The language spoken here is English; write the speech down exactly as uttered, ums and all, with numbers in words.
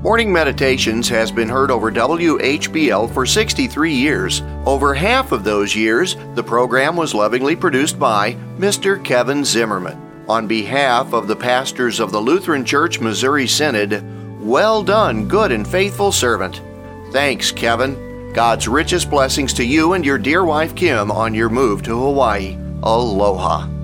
Morning Meditations has been heard over W H B L for sixty-three years. Over half of those years, the program was lovingly produced by Mister Kevin Zimmerman. On behalf of the pastors of the Lutheran Church Missouri Synod, well done, good and faithful servant. Thanks, Kevin. God's richest blessings to you and your dear wife Kim on your move to Hawaii. Aloha.